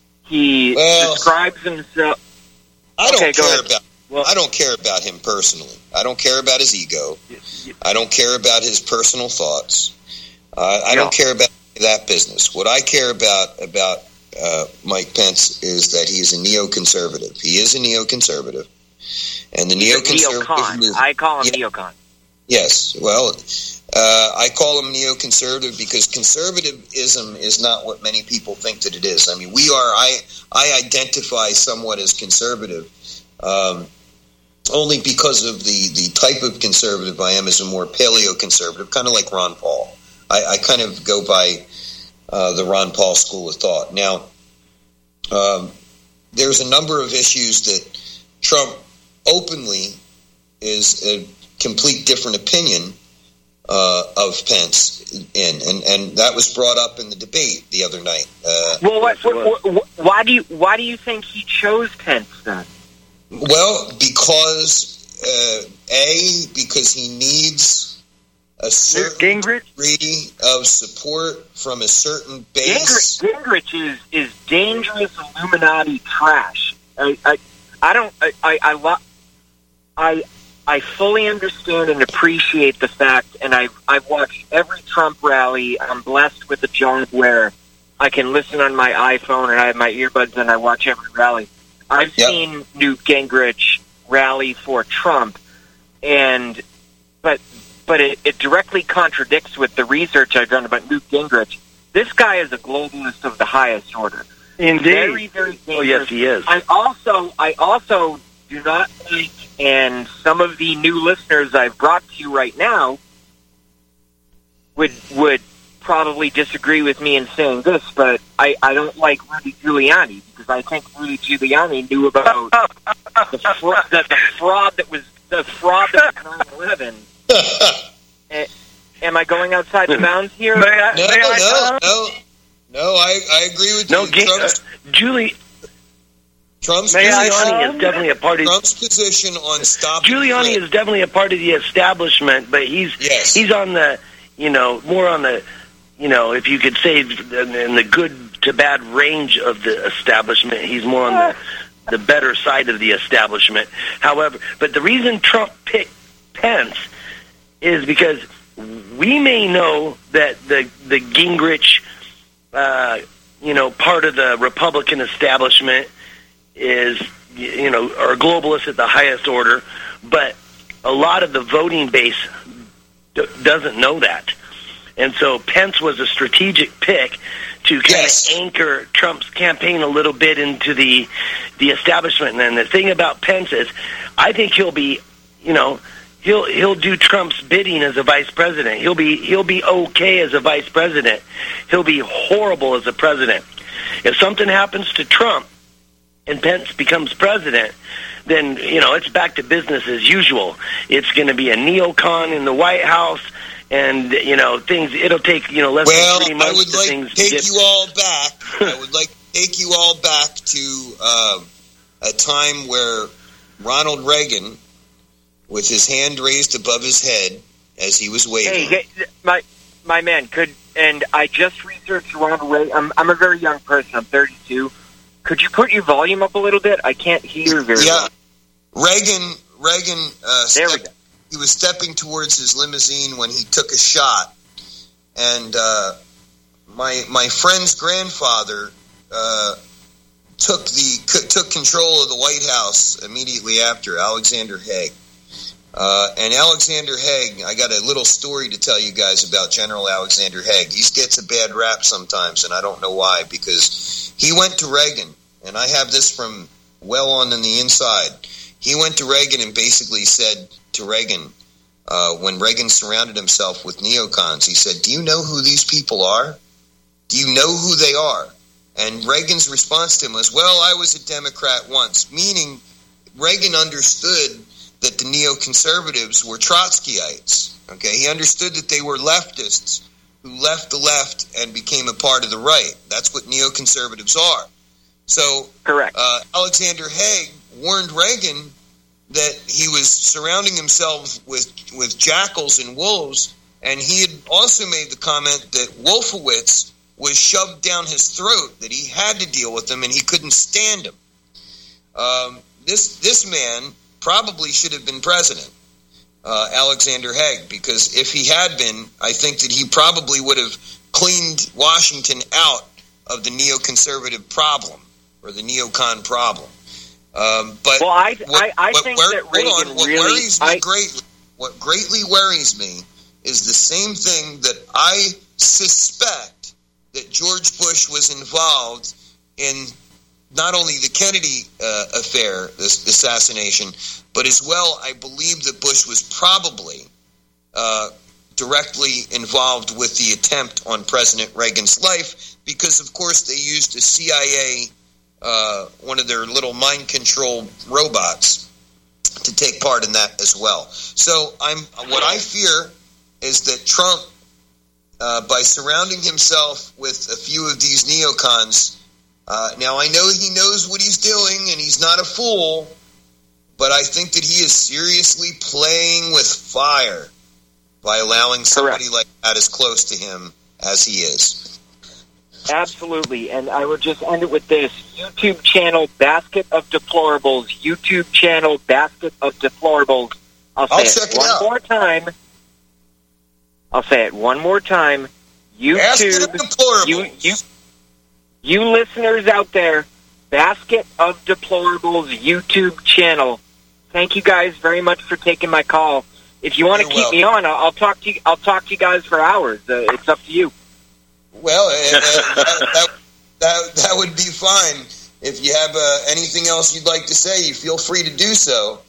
He Well, describes himself. I don't Okay, go care ahead. about. Well- I don't care about him personally. I don't care about his ego. I don't care about his personal thoughts. Uh, I No. don't care about that business. What I care about about uh, Mike Pence is that he's a neoconservative. He is a neoconservative, and the neoconservative Neocon. movement. I call him Yeah. neocon. Yes, well, uh, I call him neoconservative because conservatism is not what many people think that it is. I mean, we are. I I identify somewhat as conservative, um, only because of the the type of conservative I am is a more paleo-conservative, kind of like Ron Paul. I, I kind of go by uh, the Ron Paul school of thought. Now, um, there's a number of issues that Trump openly is a complete different opinion uh, of Pence in, and and that was brought up in the debate the other night. Uh, Well, what, what, what, why do you why do you think he chose Pence then? well, because uh, a because he needs a certain degree of support from a certain base. Gingrich, Gingrich is is dangerous Illuminati trash. I I, I don't I I I, lo- I I fully understand and appreciate the fact, and I've I've watched every Trump rally. I'm blessed with a job where I can listen on my iPhone and I have my earbuds and I watch every rally. I've Yep. seen Newt Gingrich rally for Trump, and but but it, it directly contradicts with the research I've done about Newt Gingrich. This guy is a globalist of the highest order. Indeed. Very, very dangerous. Oh, yes, he is. I also I also do not like and some of the new listeners I've brought to you right now would would probably disagree with me in saying this, but I, I don't like Rudy Giuliani because I think Rudy Giuliani knew about the, fra- the, the fraud that was the fraud that was nine eleven. uh, am I going outside the bounds here? No, no, no, no, no. I, I agree with no, you. Ga- Trump's, uh, Julie. Trump's Giuliani is definitely a part of Trump's position on stopping. Giuliani Flynn. is definitely a part of the establishment, but he's yes. he's on the you know more on the you know if you could say in the good to bad range of the establishment. He's more on the the better side of the establishment. However, but the reason Trump picked Pence is because we may know that the the Gingrich uh, you know part of the Republican establishment is, you know, are globalists at the highest order, but a lot of the voting base d- doesn't know that. And so Pence was a strategic pick to kind yes. of anchor Trump's campaign a little bit into the the establishment. And the thing about Pence is, I think he'll be, you know, he'll he'll do Trump's bidding as a vice president. He'll be he'll be okay as a vice president. He'll be horrible as a president. If something happens to Trump and Pence becomes president, then, you know, it's back to business as usual. It's going to be a neocon in the White House, and, you know, things, it'll take, you know, less well, than three months I would to like things to take get... you all back. I would like to take you all back to uh, a time where Ronald Reagan, with his hand raised above his head as he was waving. Hey, hey my, my man, could, and I just researched Ronald Reagan. I'm, I'm a very young person. I'm thirty-two. Could you put your volume up a little bit? I can't hear very yeah. well. Reagan, Reagan, uh, there stepped, we go. He was stepping towards his limousine when he took a shot. And uh, my my friend's grandfather uh, took the took control of the White House immediately after, Alexander Haig. Uh, and Alexander Haig, I got a little story to tell you guys about General Alexander Haig. He gets a bad rap sometimes, and I don't know why, because he went to Reagan, and I have this from well on in the inside. He went to Reagan and basically said to Reagan, uh, when Reagan surrounded himself with neocons, he said, "Do you know who these people are? Do you know who they are?" And Reagan's response to him was, "Well, I was a Democrat once," meaning Reagan understood that the neoconservatives were Trotskyites. Okay, he understood that they were leftists who left the left and became a part of the right. That's what neoconservatives are. So, correct. Uh, Alexander Haig warned Reagan that he was surrounding himself with with jackals and wolves, and he had also made the comment that Wolfowitz was shoved down his throat, that he had to deal with him and he couldn't stand him. Um, this this man probably should have been president, uh, Alexander Haig, because if he had been, I think that he probably would have cleaned Washington out of the neoconservative problem or the neocon problem. Um, but well, I what, I, I what think wor- that Reagan on, what really worries me I, greatly, what greatly worries me is the same thing that I suspect that George Bush was involved in. Not only the Kennedy uh, affair, this assassination, but as well, I believe that Bush was probably uh, directly involved with the attempt on President Reagan's life, because, of course, they used a C I A, uh, one of their little mind control robots, to take part in that as well. So, I'm what I fear is that Trump, uh, by surrounding himself with a few of these neocons. Uh, now, I know he knows what he's doing, and he's not a fool, but I think that he is seriously playing with fire by allowing somebody Correct. like that as close to him as he is. Absolutely, and I would just end it with this. YouTube channel, Basket of Deplorables. YouTube channel, Basket of Deplorables. I'll say I'll it check it one out. more time. I'll say it one more time. YouTube. Basket of Deplorables. You, you, You listeners out there, Basket of Deplorables YouTube channel. Thank you guys very much for taking my call. If you want to keep welcome. me on, I'll, I'll talk to you. I'll talk to you guys for hours. Uh, it's up to you. Well, uh, uh, that, that, that that would be fine. If you have uh, anything else you'd like to say, you feel free to do so. Uh,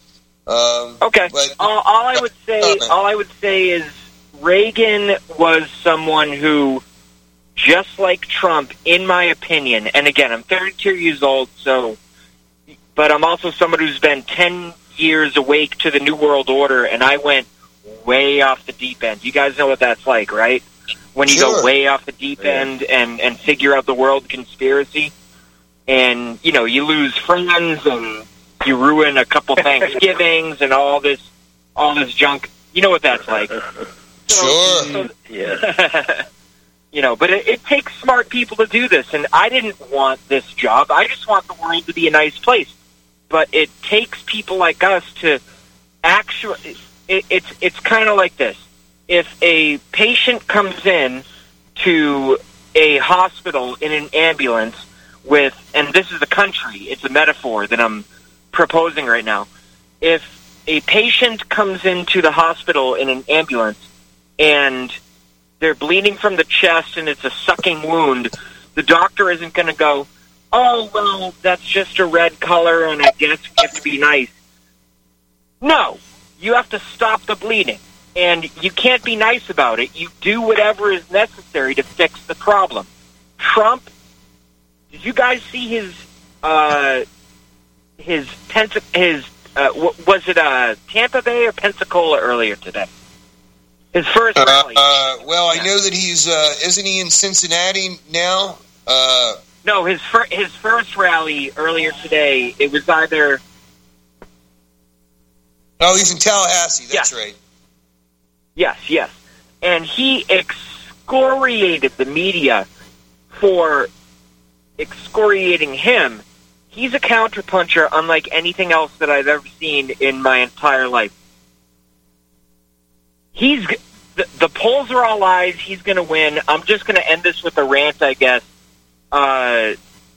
Um, okay. But, all, all I would say, all I would say is Reagan was someone who, just like Trump, in my opinion, and again, I'm thirty-two years old, so, but I'm also someone who's been ten years awake to the New World Order, and I went way off the deep end. You guys know what that's like, right? When you Sure. go way off the deep end and, and figure out the world conspiracy, and, you know, you lose friends and you ruin a couple Thanksgivings and all this all this junk. You know what that's like. So, Sure. so- Yeah. you know, but it, it takes smart people to do this, and I didn't want this job. I just want the world to be a nice place. But it takes people like us to actually... It, it's it's kind of like this. If a patient comes in to a hospital in an ambulance with... And this is a country. It's a metaphor that I'm proposing right now. If a patient comes into the hospital in an ambulance and they're bleeding from the chest and it's a sucking wound, the doctor isn't going to go, oh, well, that's just a red color and I guess we have to be nice. No, you have to stop the bleeding. And you can't be nice about it. You do whatever is necessary to fix the problem. Trump, did you guys see his, uh, his, Pens- his uh, w- was it uh, Tampa Bay or Pensacola earlier today? His first uh, rally. uh, well, I know that he's, uh, isn't he in Cincinnati now? Uh, No, his fir- his first rally earlier today, it was either... oh, he's in Tallahassee, that's Yes. right. Yes, yes. And he excoriated the media for excoriating him. He's a counterpuncher unlike anything else that I've ever seen in my entire life. He's g- the, the polls are all lies. He's going to win. I'm just going to end this with a rant, I guess. Uh,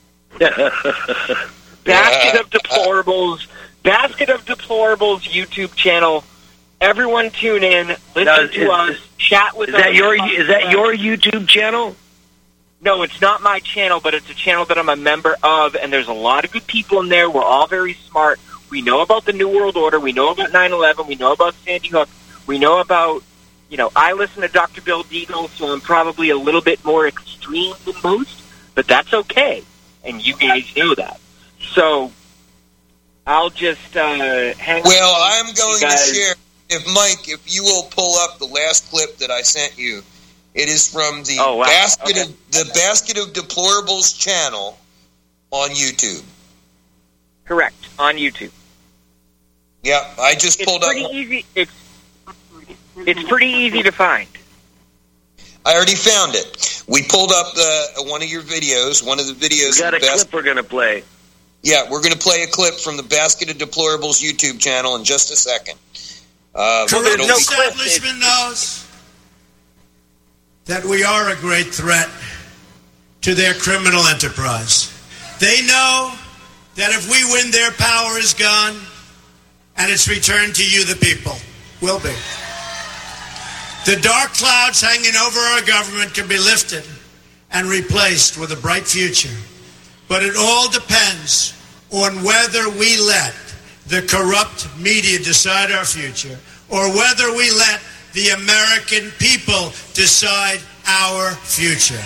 Basket of Deplorables, Basket of Deplorables YouTube channel. Everyone tune in, listen Now, is- to us, chat with Is us. that your is that your YouTube channel? No, it's not my channel, but it's a channel that I'm a member of, and there's a lot of good people in there. We're all very smart. We know about the New World Order. We know about nine eleven. We know about Sandy Hook. We know about, you know, I listen to Doctor Bill Deagle, so I'm probably a little bit more extreme than most, but that's okay, and you guys know that. So I'll just uh, hang Well, on I'm going you guys. to share, if Mike, if you will pull up the last clip that I sent you, it is from the Oh, wow. Basket Okay. of the Basket of Deplorables channel on YouTube. Correct, on YouTube. Yeah, I just It's pulled up. pretty easy. It's it's pretty easy to find. I already found it. We pulled up uh, one of your videos, one of the videos. We got of a the Bas- clip we're going to play. Yeah, we're going to play a clip from the Basket of Deplorables YouTube channel in just a second. Uh, The it'll be- establishment knows that we are a great threat to their criminal enterprise. They know that if we win, their power is gone, and it's returned to you, the people. Will be. The dark clouds hanging over our government can be lifted and replaced with a bright future. But it all depends on whether we let the corrupt media decide our future, or whether we let the American people decide our future.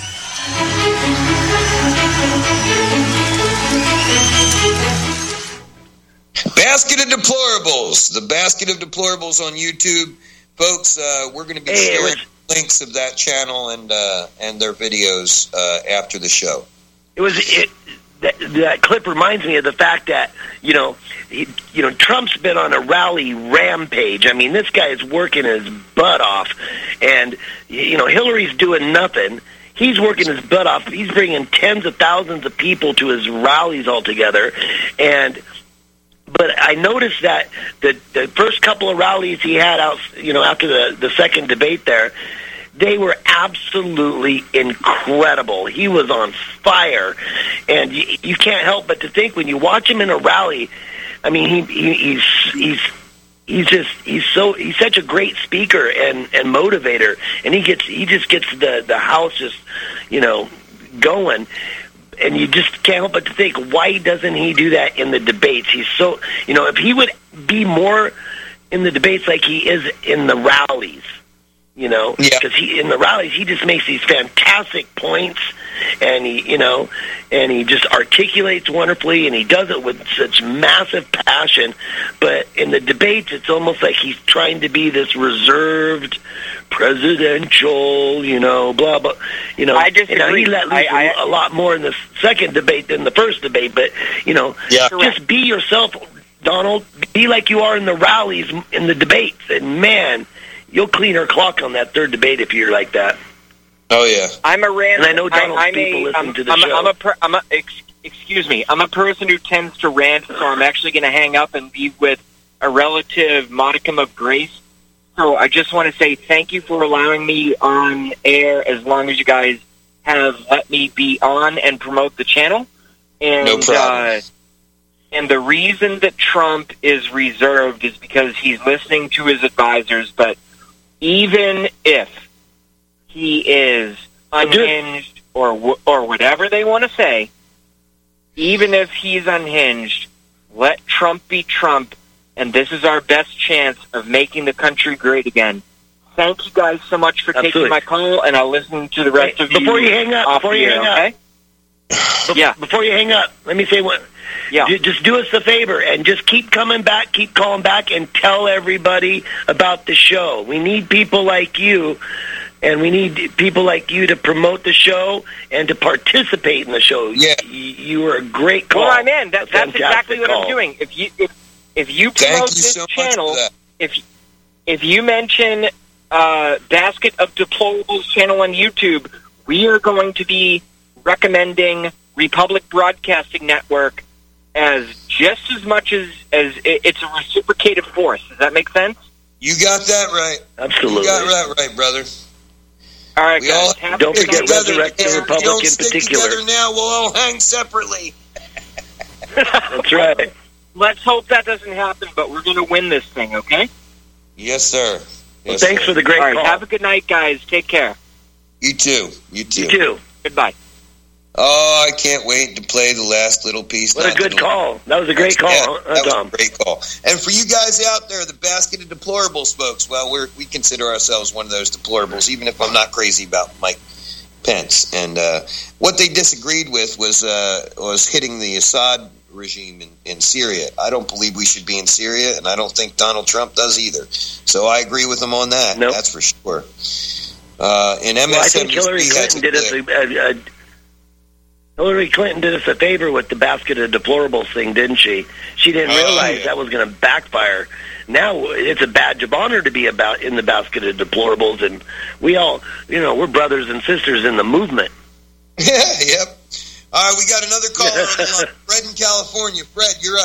Basket of Deplorables, the Basket of Deplorables on YouTube, folks. Uh, we're going to be Hey, it sharing was- links of that channel and uh, and their videos uh, after the show. It was it. That, that clip reminds me of the fact that you know, he, you know, Trump's been on a rally rampage. I mean, this guy is working his butt off, and you know, Hillary's doing nothing. He's working his butt off. He's bringing tens of thousands of people to his rallies altogether, and. But I noticed that the, the first couple of rallies he had out, you know, after the, the second debate there, they were absolutely incredible. He was on fire, and you, you can't help but to think when you watch him in a rally. I mean, he, he he's he's he's just he's so he's such a great speaker and, and motivator, and he gets he just gets the the house just you know going. and you just can't help but to think, why doesn't he do that in the debates? He's so, you know, if he would be more in the debates like he is in the rallies, you know, because he in the rallies he just makes these fantastic points, and he, you know, and he just articulates wonderfully, and he does it with such massive passion. But in the debates, it's almost like he's trying to be this reserved, presidential, you know, blah blah. You know, I disagree. You know, he let loose I, I, a lot more in the second debate than the first debate. But you know, yeah. just be yourself, Donald. Be like you are in the rallies, in the debates, and man, you'll clean her clock on that third debate if you're like that. Oh yeah, I'm a random. And I know Donald's I, I'm people a, listen I'm, to the I'm, show. I'm a, per, I'm a ex, excuse me. I'm a person who tends to rant, so I'm actually going to hang up and be with a relative modicum of grace. So I just want to say thank you for allowing me on air. As long as you guys have let me be on and promote the channel, and no problem. Uh, and the reason that Trump is reserved is because he's listening to his advisors. But even if he is unhinged or or whatever they want to say, even if he's unhinged, let Trump be Trump, and this is our best chance of making the country great again. Thank you guys so much for Absolutely. taking my call, and I'll listen to the rest Hey, of you. before you hang up, before you here, hang up, okay? Be- yeah. Before you hang up, let me say one. Yeah. D- just do us a favor and just keep coming back, keep calling back, and tell everybody about the show. We need people like you, and we need people like you to promote the show and to participate in the show. Yeah. Y- you were a great call. Well, I'm in. That, A that's exactly fantastic what call. I'm doing. If you if if you Thank promote you this so much channel, for that. if if you mention uh, Basket of Deplorables channel on YouTube, we are going to be recommending Republic Broadcasting Network as just as much as as it, it's a reciprocated force. Does that make sense? You got that right. Absolutely. You got that right, brother. All right, We guys. all Have Don't a good forget night. Resurrect the If we Republic don't in stick particular. together now, we'll all hang separately. That's right. Let's hope that doesn't happen, but we're going to win this thing, okay? Yes, sir. Well, Yes, thanks sir. for the great All right, call. have a good night, guys. Take care. You too. You too. you too. Goodbye. Oh, I can't wait to play the last little piece. What a Not good little- call. That was a great call, Yeah, huh, that was Tom? a great call. And for you guys out there, the Basket of Deplorables folks, well, we're, we consider ourselves one of those deplorables, even if I'm not crazy about Mike Pence. And uh, what they disagreed with was uh, was hitting the Assad regime in, in Syria. I don't believe we should be in Syria, and I don't think Donald Trump does either. So I agree with them on that. Nope. That's for sure. Uh, in Well, I think M S N B C, Hillary had Clinton to did us a, a, a Hillary Clinton did us a favor with the Basket of Deplorables thing, didn't she? She didn't Oh, realize yeah. that was going to backfire. Now it's a badge of honor to be about in the Basket of Deplorables, and we all, you know, we're brothers and sisters in the movement. Yeah, yep. All right, we got another caller on the line. Fred in California. Fred, you're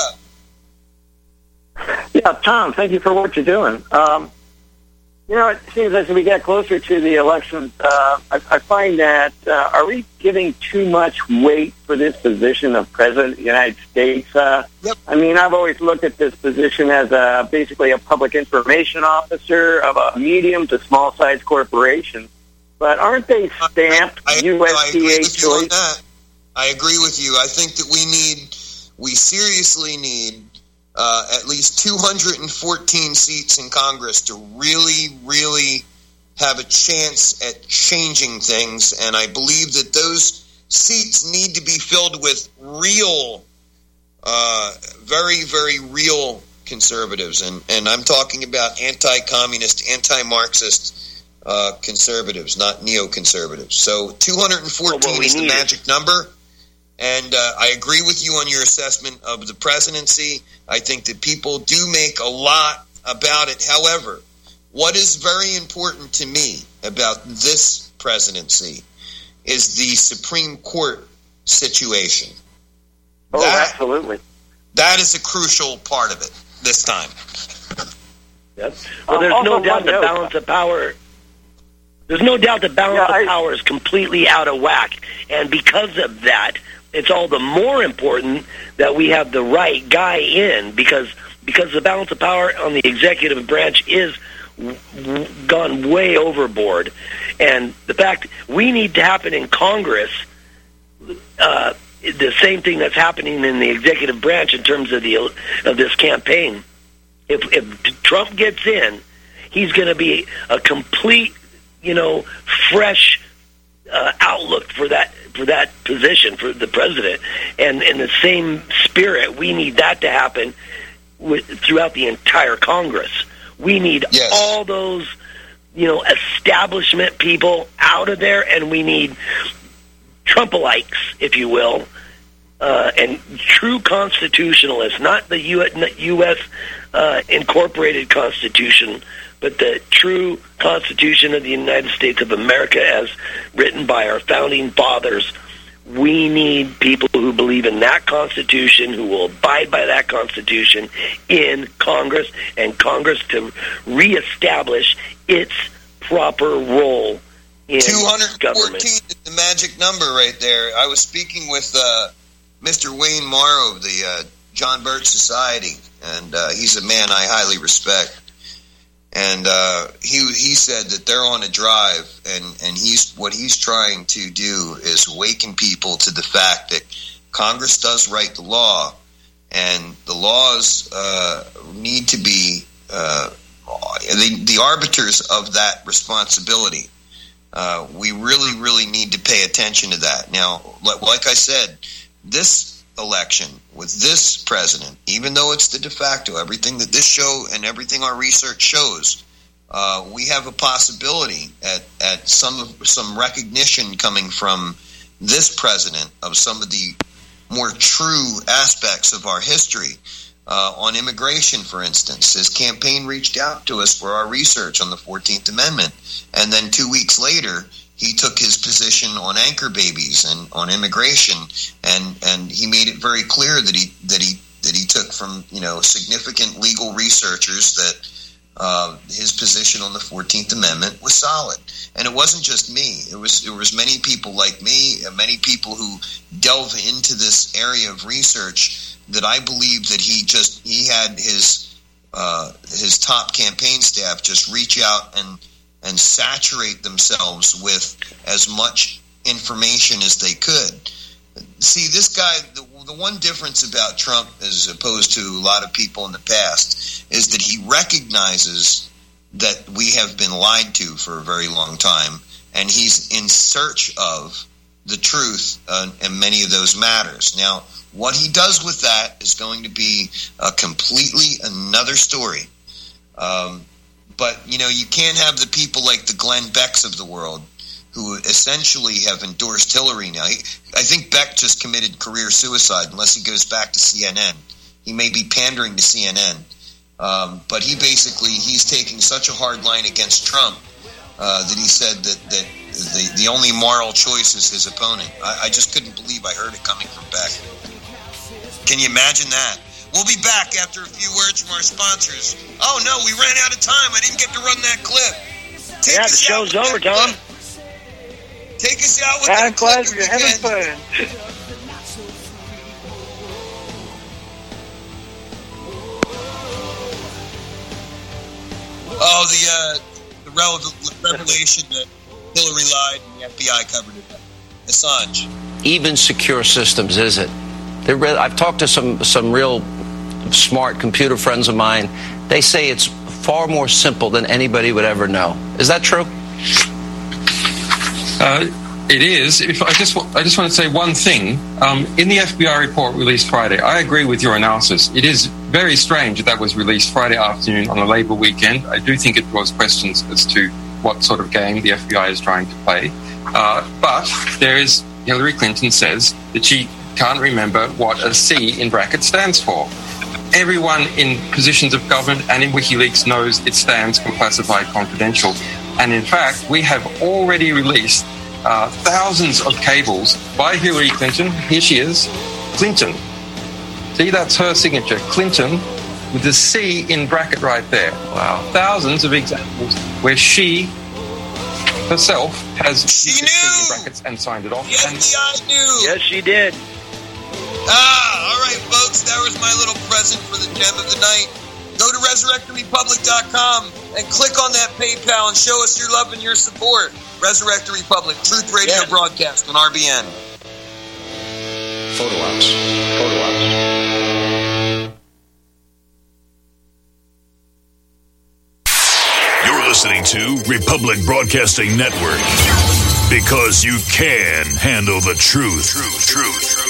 up. Yeah, Tom, thank you for what you're doing. Um, you know, it seems as we get closer to the election, uh, I, I find that uh, are we giving too much weight for this position of President of the United States? Uh, yep. I mean, I've always looked at this position as a, basically a public information officer of a medium to small-sized corporation. But aren't they stamped I, I, U S I agree D A with you on choice? that. I agree with you. I think that we need, we seriously need uh, at least two hundred fourteen seats in Congress to really, really have a chance at changing things. And I believe that those seats need to be filled with real, uh, very, very real conservatives. And, and I'm talking about anti-communist, anti-Marxist uh, conservatives, not neoconservatives. So two hundred fourteen Well, what we is the need magic is- number. And uh, I agree with you on your assessment of the presidency. I think that people do make a lot about it. However, what is very important to me about this presidency is the Supreme Court situation. Oh, That- absolutely. That is a crucial part of it this time. Yep. Well, Um, there's no also doubt one the note. balance of power. There's no doubt the balance Yeah, I- of power is completely out of whack, and because of that, it's all the more important that we have the right guy in, because because the balance of power on the executive branch is w- w- gone way overboard, and the fact we need to happen in Congress. Uh, the same thing that's happening in the executive branch in terms of the of this campaign. If, if Trump gets in, he's going to be a complete, you know, fresh uh, outlook for that for that position for the president. And in the same spirit, we need that to happen with, throughout the entire Congress. We need yes. all those, you know, establishment people out of there, and we need Trump-alikes, if you will, uh, and true constitutionalists, not the U S uh, incorporated Constitution, but the true Constitution of the United States of America as written by our founding fathers. We need people who believe in that Constitution, who will abide by that Constitution in Congress, and Congress to reestablish its proper role in two hundred fourteen government. Is the magic number right there. I was speaking with uh, Mister Wayne Morrow of the uh, John Birch Society, and uh, he's a man I highly respect. And uh, he he said that they're on a drive, and, and he's what he's trying to do is awaken people to the fact that Congress does write the law, and the laws uh, need to be uh, the, the arbiters of that responsibility. Uh, we really, really need to pay attention to that. Now, like I said, this election with this president, even though it's the de facto, everything that this show and everything our research shows, uh, we have a possibility at, at some of, some recognition coming from this president of some of the more true aspects of our history. Uh, on immigration, for instance, his campaign reached out to us for our research on the fourteenth Amendment, and then two weeks later, he took his position on anchor babies and on immigration, and, and he made it very clear that he that he that he took from you know significant legal researchers that uh, his position on the fourteenth Amendment was solid. And it wasn't just me; it was it was many people like me, many people who delve into this area of research. That I believe that he just he had his uh, his top campaign staff just reach out and and saturate themselves with as much information as they could. See, this guy, the, the one difference about Trump as opposed to a lot of people in the past is that he recognizes that we have been lied to for a very long time, and he's in search of the truth uh, in many of those matters. Now, what he does with that is going to be a completely another story. Um, but, you know, you can't have the people like the Glenn Becks of the world who essentially have endorsed Hillary now. He, I think Beck just committed career suicide unless he goes back to C N N. He may be pandering to C N N. Um, but he basically, he's taking such a hard line against Trump uh, that he said that, that the, the only moral choice is his opponent. I, I just couldn't believe I heard it coming from Beck. Can you imagine that? We'll be back after a few words from our sponsors. Oh, no, we ran out of time. I didn't get to run that clip. Take yeah, the show's over, Tom. Clip. Take us out with I'm that glad clip. You're having fun. Oh, the, uh, the revelation that Hillary lied and the F B I covered it up. Assange. Even secure systems, is it? They're re- I've talked to some, some real smart computer friends of mine. They say it's far more simple than anybody would ever know. Is that true? Uh, it is. If I just I just want to say one thing. Um, in the F B I report released Friday, I agree with your analysis. It is very strange that that was released Friday afternoon on a Labor weekend. I do think it draws questions as to what sort of game the F B I is trying to play. Uh, but there is, Hillary Clinton says that she can't remember what a C in brackets stands for. Everyone in positions of government and in WikiLeaks knows it stands for classified confidential. And in fact, we have already released uh, thousands of cables by Hillary Clinton. Here she is, Clinton. See, that's her signature, Clinton, with the C in bracket right there. Wow. Thousands of examples where she herself has she knew. C in brackets and signed it off. The F B I knew. Yes, she did. Ah, all right, folks, that was my little present for the gem of the night. Go to resurrected republic dot com and click on that PayPal and show us your love and your support. Resurrected Republic, Truth Radio yeah. broadcast on R B N. Photo ops. Photo ops. You're listening to Republic Broadcasting Network. Because you can handle the truth. Truth, truth.